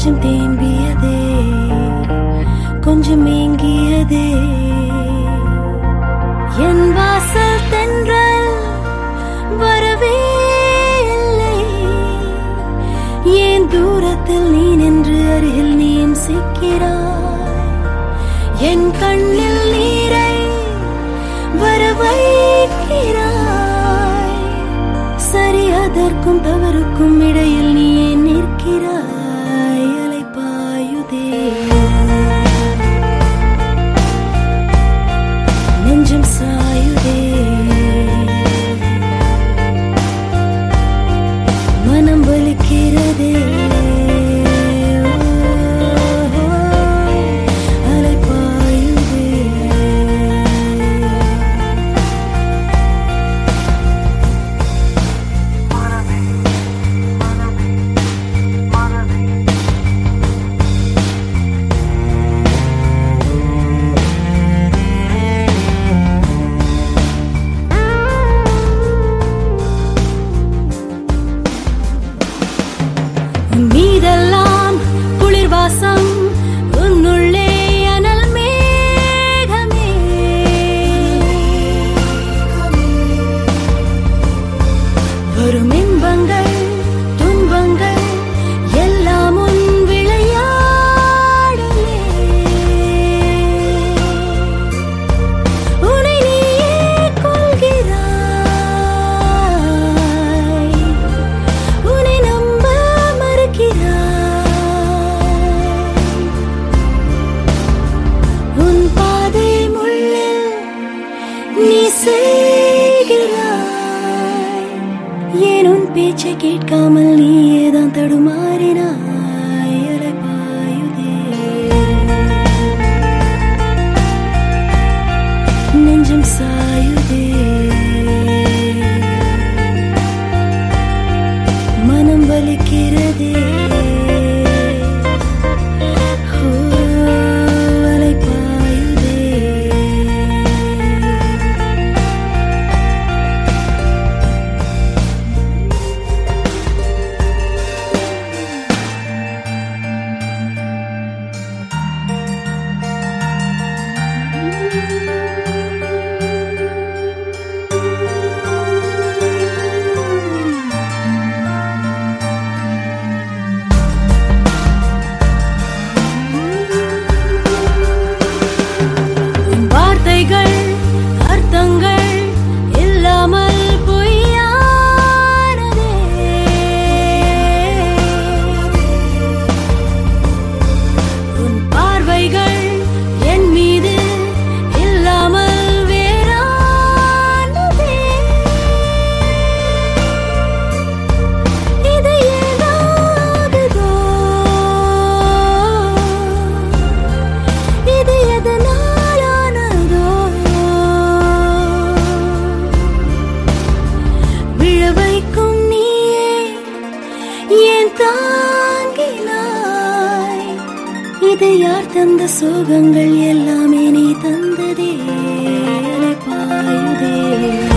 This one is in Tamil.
நெஞ்சம் தேம்பியதே கொஞ்சம் ஏங்கியதே என் வாசல் தென்றல் வரவே இல்லை ஏன் தூரத்தில் நீ நின்று அருகில் நீயும் சிக்கிறாய் என் கண்ணில் நீரை வர வைக்கிறாய் சரி அதற்கும் தவறுக்கும் இடையில் நீ ஏன் நிற்கிறாய் அலைபாயுதே நெஞ்சம் சாயுதே மனம் வலிக்கிறதே மீதெல்லாம் குளிர் வாசம் உன்னுள்ளே அனல் மேகமே வரும் இன்பங்கள் துன்பங்கள் எல்லாம் உன் விளையாடலே உன்னை நீயே கொள்கிறாய் உன்னை நம்ப உன் பாதை முள்ளில் நீ செய்கிறாய் ஏன் உன் பேச்சை கேட்காமல் நீயேதான் தடுமாறினாய் அலைபாயுதே நெஞ்சம் சாயுதே மனம் வலிக்கிறதே அர்த்தங்கள் இல்லாமல் பொய்யானதே உன் பார்வைகள் என் மீது இல்லாமல் வேறானதே இது ஏதாகுதோ இது எதனால் வைக்கும் நீயே ஏன் தாங்கினாய் இது யார் தந்த சோகங்கள் எல்லாமே நீ தந்ததே அலைபாயுதே